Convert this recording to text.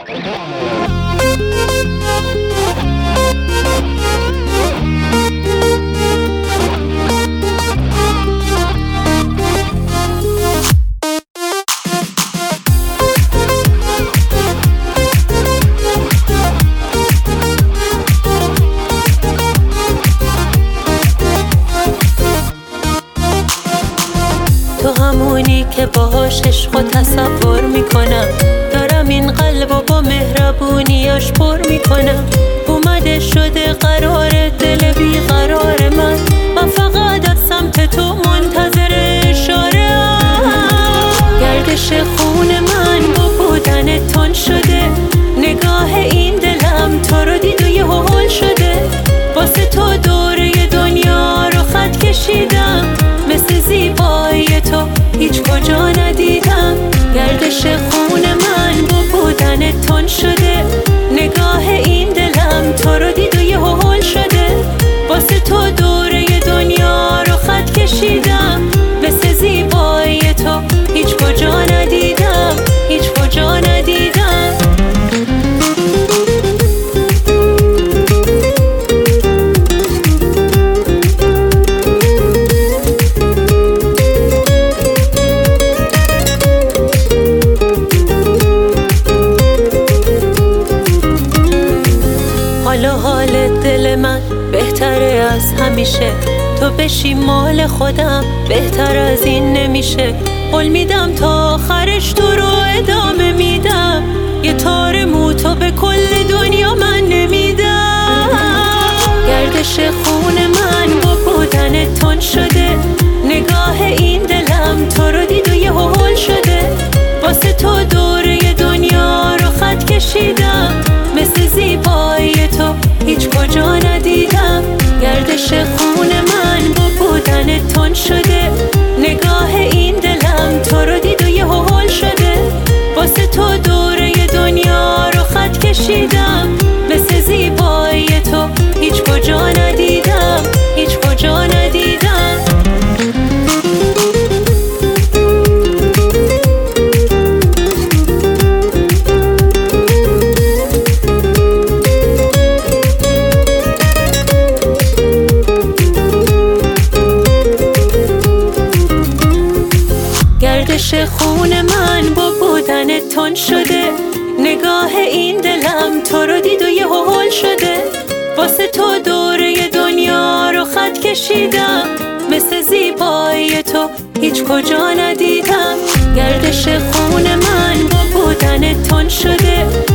تو همونی که باهاش عشق و تصور میکنم، دارم این قلب و با مهربونیاش پر میکنم. اومده شده قرار دل بیقرار من فقط از سمت تو منتظر اشاره گردش خون من با بودن تون شده، نگاه این دلم تو رو دید و یه هول شده. واسه تو دوره دنیا رو خط کشیدم، مثل زیبایی تو هیچ کجا ندیدم. گردش خون من با بودن تون شده، نگاه این دلم تو رو دید و یه هول شده. واسه تو دوره دنیا رو خط کشیدم، مثل زیبایی تو هیچ کجا ندیدم، هیچ کجا ندیدم. حال دل من بهتره از همیشه، تو بشی مال خودم بهتر از این نمیشه. قول میدم تا آخرش تو رو ادامه میدم، یه تار مو تو به کل دنیا من نمیدم. گردش خون من با بودن تون شده، نگاه این دلم تو رو دید و یه هول شده. واسه تو دوره دنیا رو خط کشیدم، مثل زیبایی تو هیچ کجا ندیدم. گردش خون من با بودن تون شده، نگاه این دلم تو رو دید و یه هول شده. واسه تو دوره دنیا رو خط کشیدم، مثل زیبایی تو هیچ کجا ندیدم، هیچ کجا ندیدم. گردش خون من با بودن تون شده، نگاه این دلم تو رو دید و یه هول شده. واسه تو دوره دنیا رو خط کشیدم، مثل زیبایی تو هیچ کجا ندیدم. گردش خون من با بودن تون شده،